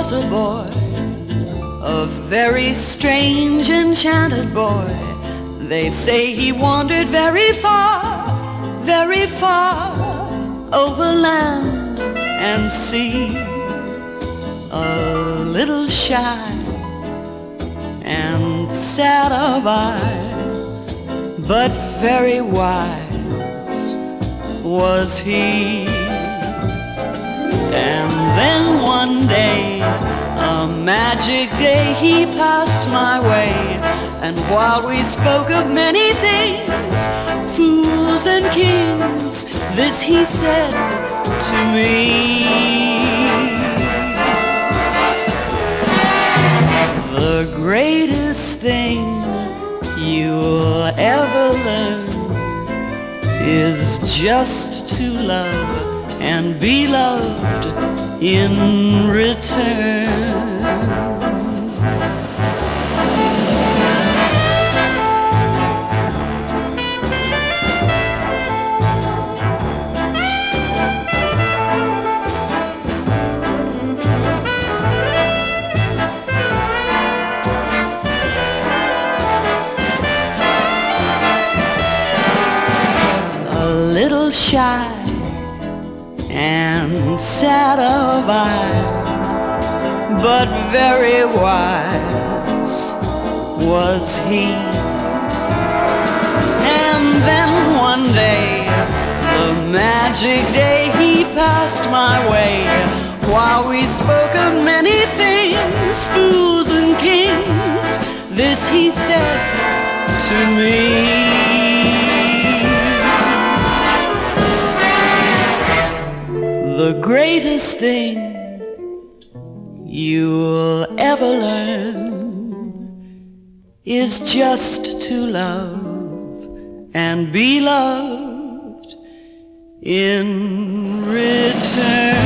was a boy, a very strange, enchanted boy. They say he wandered very far over land and sea. A little shy and sad of eye, but very wise was he. And then one day, a magic day, he passed my way. And while we spoke of many things, fools and kings, this he said to me: the greatest thing you'll ever learn is just to love and be loved in return. A little shy and sad of eye, but very wise was he. And then one day, the magic day, he passed my way. While we spoke of many things, fools and kings, this he said to me: the greatest thing you'll ever learn is just to love and be loved in return.